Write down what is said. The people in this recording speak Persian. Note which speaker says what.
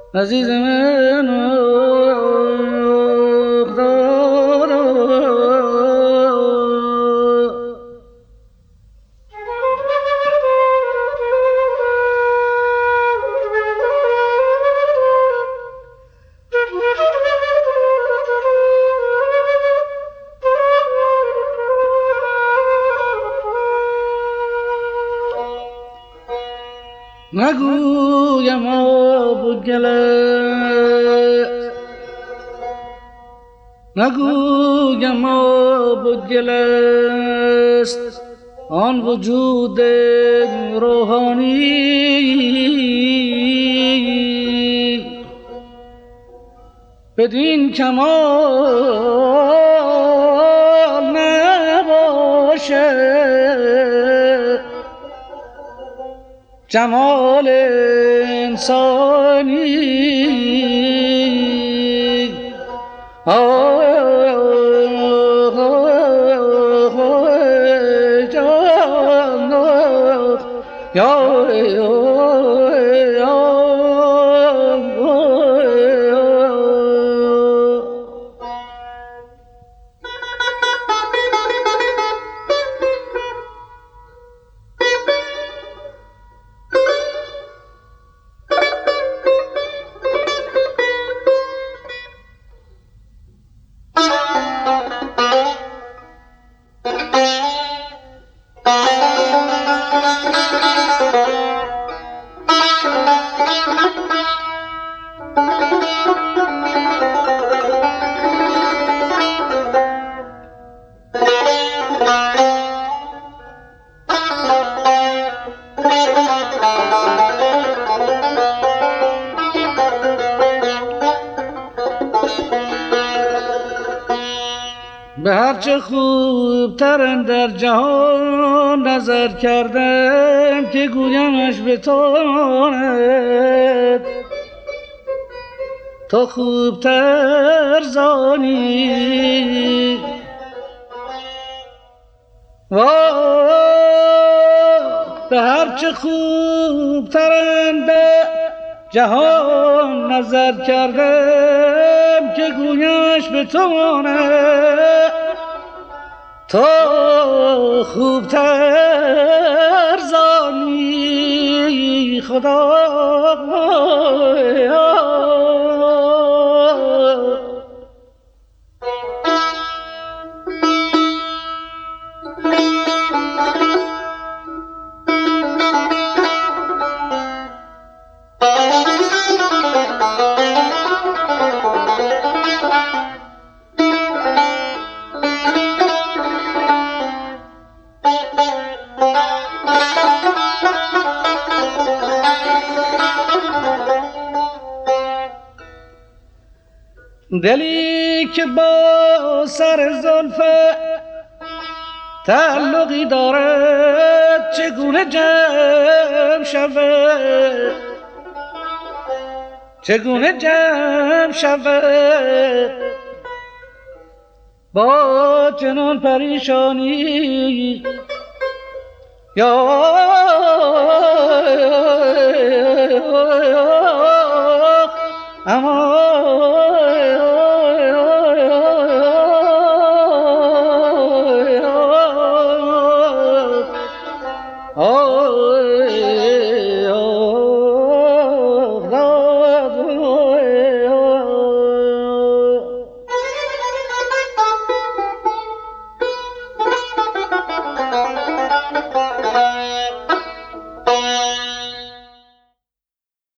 Speaker 1: عزیز من نگویم آب و گل است، نگویم آب و گل است آن وجود روحانی بدین کمال نباشد جمال انسانی. به هرچه خوبترن در جهان نظر کردم که گویمش بتواند تو خوبتر زانی. به هرچه خوبترن در جهان نظر کردم که گویمش بتواند تو خوبتر زانی. خدا دلی که با سر زلف تعلقی دارد چگونه جمع شود، چگونه جمع شود با چنان پریشانی. یا